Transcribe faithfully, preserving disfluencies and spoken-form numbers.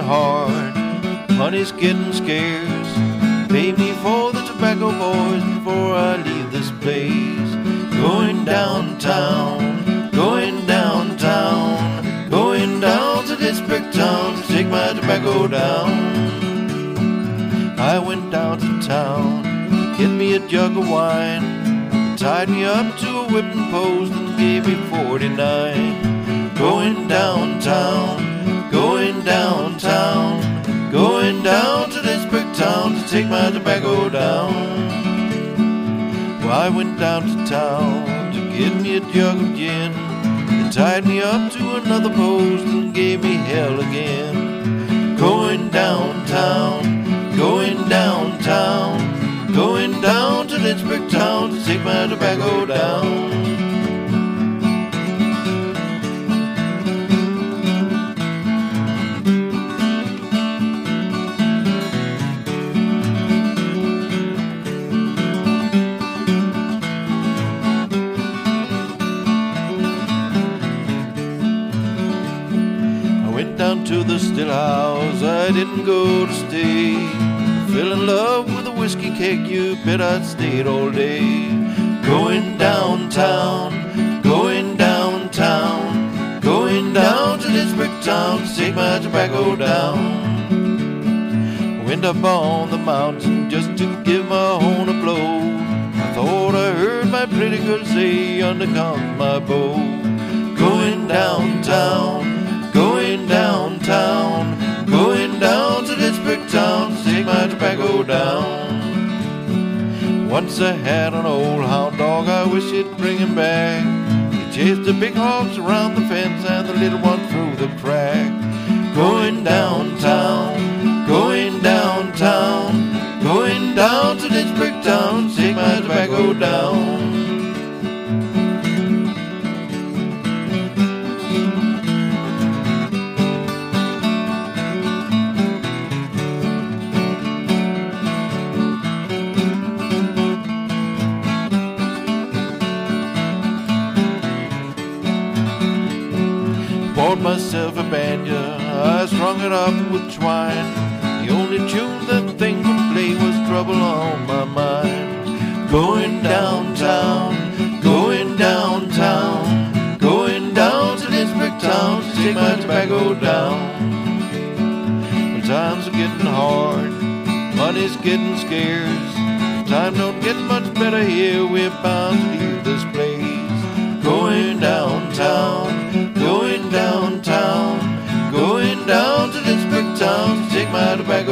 hard, money's getting scarce. Pay me for the tobacco, boys, before I leave this place. Going downtown, going downtown, going down to this brick town to take my tobacco down. I went down to town, get me a jug of wine, tied me up to a whipping post and gave me forty-nine. Going downtown, going downtown, going down to this brick town to take my tobacco down. Well, I went down to town to get me a jug of gin, and tied me up to another post and gave me hell again. Going downtown, going downtown, going down to this brick town to take my tobacco down. Down to the still house, I didn't go to stay. Fell in love with a whiskey keg, you bet I'd stayed all day. Going downtown, going downtown, going down to this brick town to take my tobacco down. Went up on the mountain just to give my horn a blow. I thought I heard my pretty girl say, yonder comes my beau. Going downtown, going downtown, going down to this brick town to take my tobacco down. Once I had an old hound dog, I wish he'd bring him back. He chased the big hogs around the fence and the little one through the crack. Going downtown, going downtown, going down to this brick town to take my tobacco down. Bought myself a banjo, I strung it up with twine. The only tune that thing could play was Trouble on My Mind. Going downtown, going downtown, going down to this brick town to take my tobacco down. Well, times are getting hard, money's getting scarce. Time don't get much better here, we're bound to leave this place. Going downtown, going downtown, going down to this brick town to take my tobacco